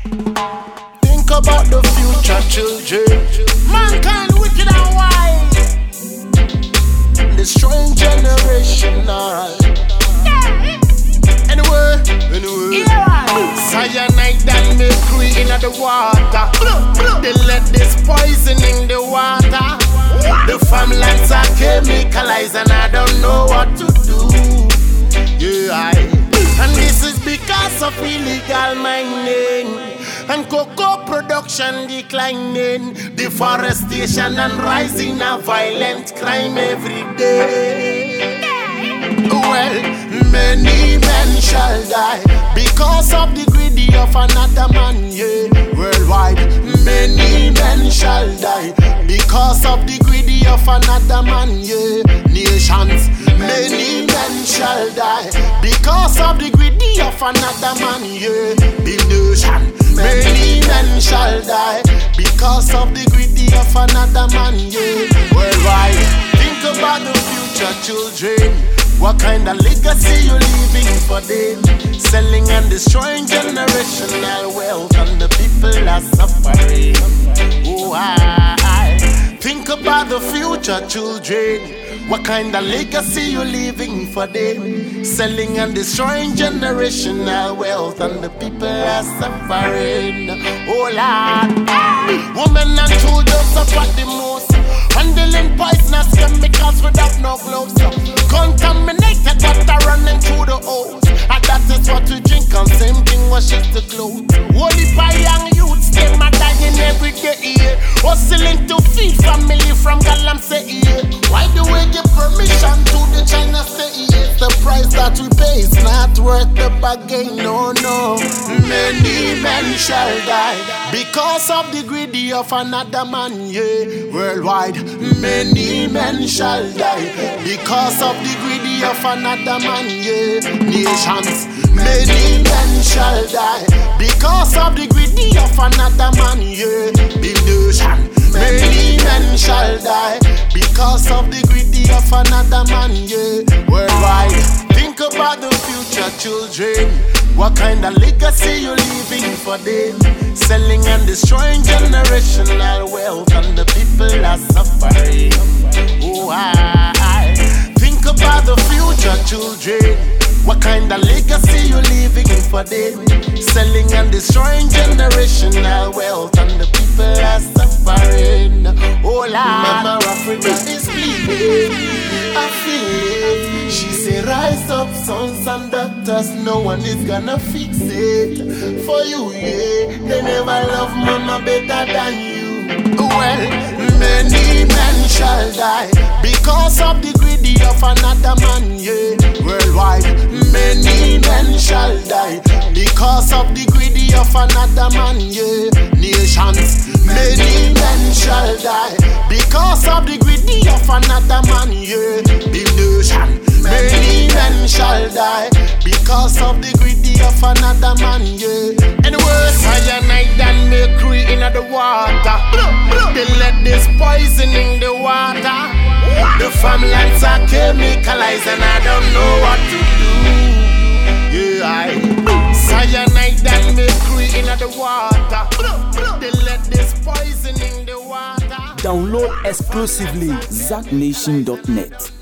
Think about the future children. Mankind wicked and wise, destroying generational. Anyway, cyanide and mercury in the water. They let this poisoning the water. The farmlands are chemicalized and I don't know what to do. And this is because of illegal mining and cocoa production declining, deforestation and rising of violent crime every day. Well, many men shall die because of the greedy of another man, yeah. Worldwide, many men shall die because of the greedy of another man, yeah. Nations, many men shall die because of the greedy of another man, yeah. The nation, many men shall die because of the greedy of another man, yeah. Worldwide, think about the future children. What kind of legacy you leaving for them? Selling and destroying generational wealth and the people are suffering. Oh, I think about the future children. What kind of legacy you leaving for them? Selling and destroying generational wealth and the people are suffering. Oh Lord, women and children suffer the most, handling poisonous chemicals without no gloves. Contaminated water running through the hose, and that is what we drink and same thing washes the clothes. Holy by young youths, they are dying every day, hustling to feed family from Galamsey. Why do we give permission to the China stay? The price that we pay is not worth the bargain, no, no. Many men shall die because of the greedy of another man, yeah. Worldwide, many men shall die because of the greedy of another man, yeah. Nations, many men shall die because of the greedy of another man, yeah. The nation, many men shall die because of the greedy of another man, yeah. Worldwide, think about the future children. What kind of legacy you leaving for them? Selling and destroying generational wealth and the people are suffering. Oh, I think about the future children. What kind of legacy you leaving for them? Selling and destroying generational wealth and the people are suffering. Oh Lord, Mama Africa is bleeding, I feel it. She say rise up, sons and doctors, no one is gonna fix it for you, yeah. They never love mama better than you. Well, many men shall die because of the greedy of another man, yeah. Worldwide, many men shall die because of the greedy of another man, yeah. Nations, many men shall die because of the greedy of another man, yeah. The nation, many men shall die because of the greedy of another man, yeah. Anyway, cyanide and mercury in the water. They let this poisoning the water. The farmlands are chemicalized and I don't know what to do. Yeah, cyanide and mercury in the water. They let this poisoning the water. Download exclusively ZackNation.net.